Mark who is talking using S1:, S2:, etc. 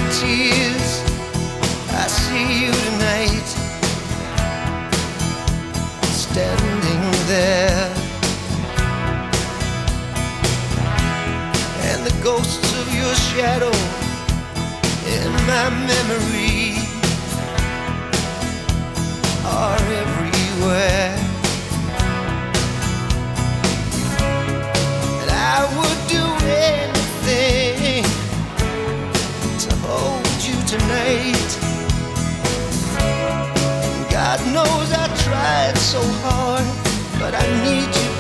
S1: tears, I see you tonight, standing there, and the ghosts of your shadow in my memory are everywhere. And I would do anything to hold you tonight. God knows I tried so hard, but I need you